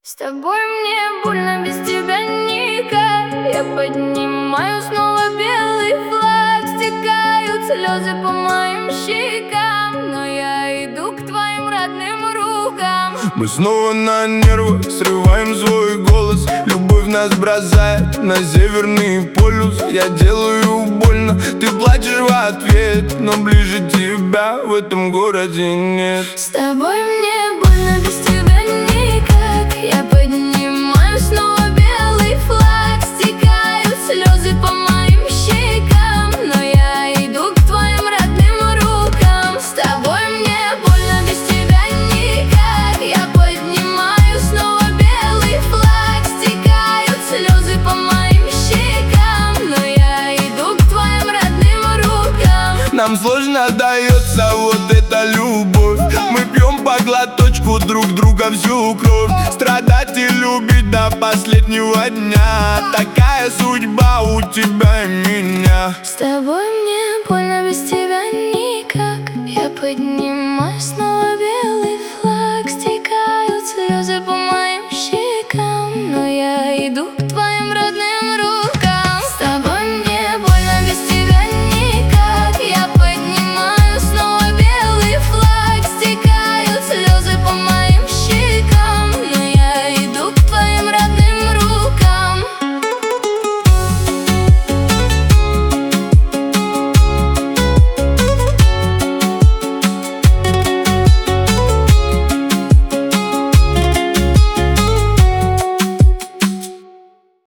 С тобой мне больно, без тебя никак. Я поднимаю снова белый флаг. Стекают слезы по моим щекам, но я иду к твоим родным рукам. Мы снова на нервах, срываем свой голос. Любовь нас бросает на Северный полюс. Я делаю больно, ты плачешь в ответ, но ближе тебя в этом городе нет. С тобой мне больно, без тебя никак. Я поднимаю снова белый флаг. Стекают слезы по моим щекам, но я иду к твоим родным рукам. С тобой мне больно, без тебя никак. Я поднимаю снова белый флаг. Стекают слезы по моим щекам, но я иду к твоим родным рукам. Нам сложно дается вот эта любовь. Мы пьем по глоточку друг друга всю кровь. Страдать и любить до последнего дня. Такая судьба у тебя и меня. С тобой мне больно, без тебя никак. Я поднимаю снова